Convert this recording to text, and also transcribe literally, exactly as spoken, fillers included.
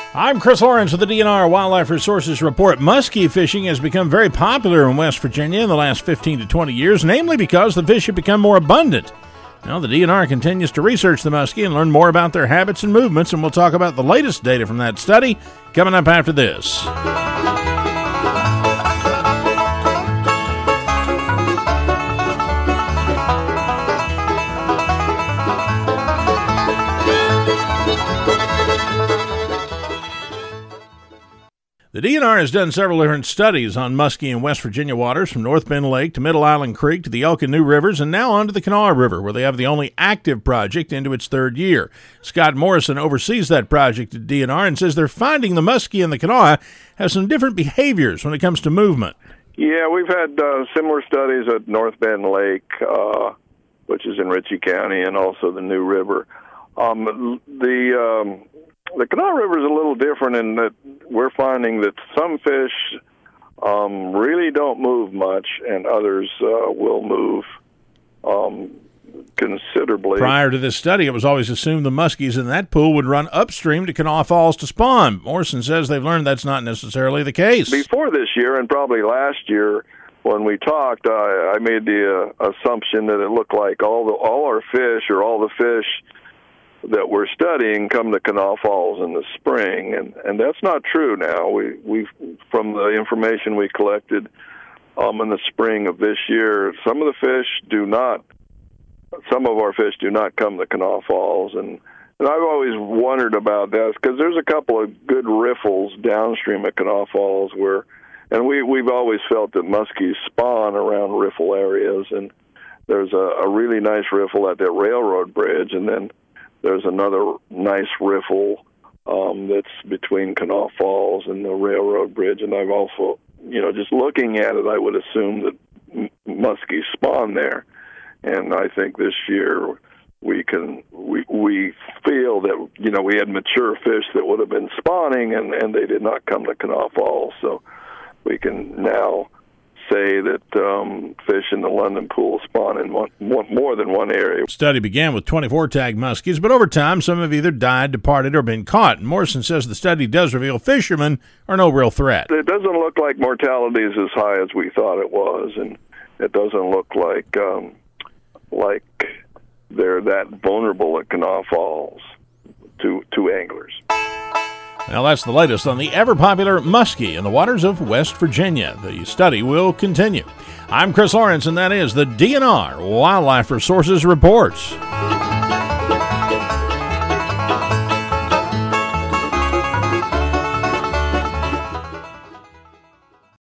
I'm Chris Lawrence with the D N R Wildlife Resources Report. Muskie fishing has become very popular in West Virginia in the last fifteen to twenty years, namely because the fish have become more abundant. Now, the D N R continues to research the muskie and learn more about their habits and movements, and we'll talk about the latest data from that study coming up after this. The D N R has done several different studies on muskie in West Virginia waters, from North Bend Lake to Middle Island Creek to the Elk and New Rivers, and now on to the Kanawha River, where they have the only active project into its third year. Scott Morrison oversees that project at D N R and says they're finding the muskie in the Kanawha have some different behaviors when it comes to movement. Yeah, we've had uh, similar studies at North Bend Lake, uh, which is in Ritchie County, and also the New River. Um, the... Um, The Kanawha River is a little different in that we're finding that some fish um, really don't move much, and others uh, will move um, considerably. Prior to this study, it was always assumed the muskies in that pool would run upstream to Kanawha Falls to spawn. Morrison says they've learned that's not necessarily the case. Before this year, and probably last year, when we talked, I, I made the uh, assumption that it looked like all the all our fish, or all the fish that we're studying, come to Kanawha Falls in the spring, and, and that's not true now. We we from the information we collected um, in the spring of this year, some of the fish do not, some of our fish do not come to Kanawha Falls, and, and I've always wondered about that because there's a couple of good riffles downstream at Kanawha Falls where, and we we've always felt that muskies spawn around riffle areas, and there's a, a really nice riffle at that railroad bridge, and then there's another nice riffle um, that's between Kanawha Falls and the railroad bridge, and I've also, you know, just looking at it, I would assume that m- muskies spawn there, and I think this year we can we we feel that, you know, we had mature fish that would have been spawning, and, and they did not come to Kanawha Falls, so we can now say that um, fish in the London Pool spawn in one, one, more than one area. The study began with twenty-four tagged muskies, but over time some have either died, departed, or been caught. And Morrison says the study does reveal fishermen are no real threat. It doesn't look like mortality is as high as we thought it was, and it doesn't look like um, like they're that vulnerable at Kanawha Falls to to anglers. Now, that's the latest on the ever-popular muskie in the waters of West Virginia. The study will continue. I'm Chris Lawrence, and that is the D N R Wildlife Resources Report.